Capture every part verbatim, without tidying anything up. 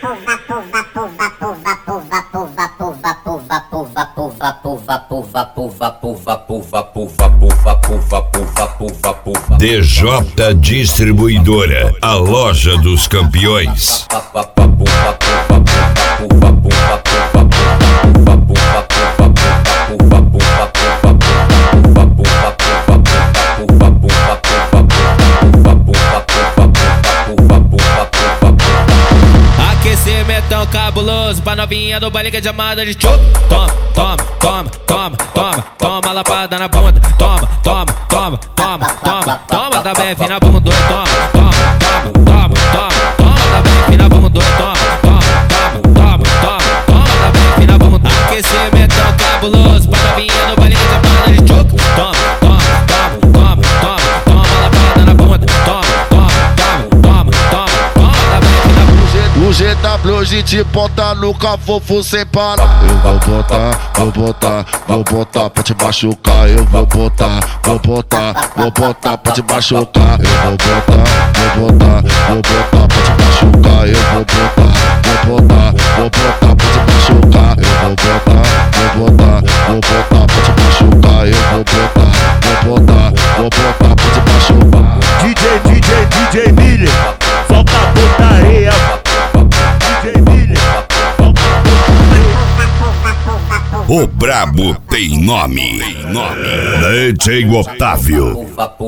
D J Distribuidora, a loja dos campeões. Aquecimentão cabuloso pra novinha do baile que é chamada de chup. Toma, toma, toma, toma, toma, toma lapada na bunda. Toma, toma, toma, toma, toma, toma da B F na bunda. Toma, toma, toma, toma, toma, toma da B F na bunda. Toma, toma, toma, toma, toma da B F na bunda. Aquecimentão cabuloso pra novinha do baile que é chamada de chup. Toma, toma, toma, toma, toma, toma lapada na bunda. Toma, toma, toma, toma, toma, toma da B F na bunda. O G W hoje te bota no cafofo sem parar. Eu vou botar, vou botar, vou botar pra te machucar. Eu vou botar, vou botar, vou botar pra te machucar. Eu vou botar, vou botar, vou botar pra te machucar. Eu vou botar, vou botar, vou botar pra te machucar. Eu vou botar, vou botar, vou botar pra te machucar. Eu vou botar, vou botar, vou botar pra te machucar. D J, D J, D J Miller, solta a putaria. O brabo tem nome, tem nome. D J Otávio.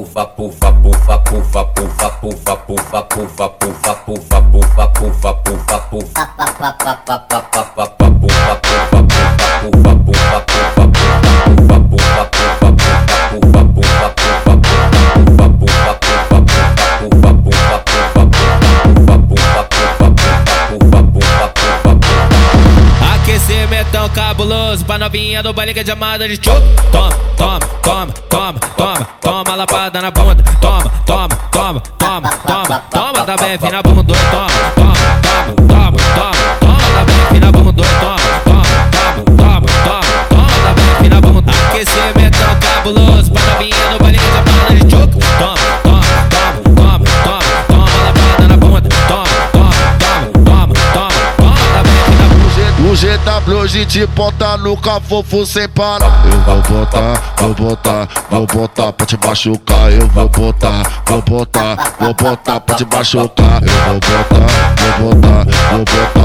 Aquecimentão cabuloso pra novinha do baile que é chamada de chup. Toma, toma, toma, toma, toma, toma lapada na bunda. Toma, toma, toma, toma, toma, toma da B F na bunda. Toma, toma, toma, toma, toma, toma da B F na bunda. Toma, toma, toma, toma, toma da B F na bunda. Aquecimentão cabuloso pra novinha do baile que é chamada de chup. Toma, toma, toma, toma, toma, toma lapada na bunda. Toma, toma, toma, toma, toma, toma da B F na bunda. O G W hoje te bota no cafofo sem parar. Eu vou botar, vou botar, vou botar pra te machucar. Eu vou botar, vou botar, vou botar pra te machucar. Eu vou botar, vou botar, vou botar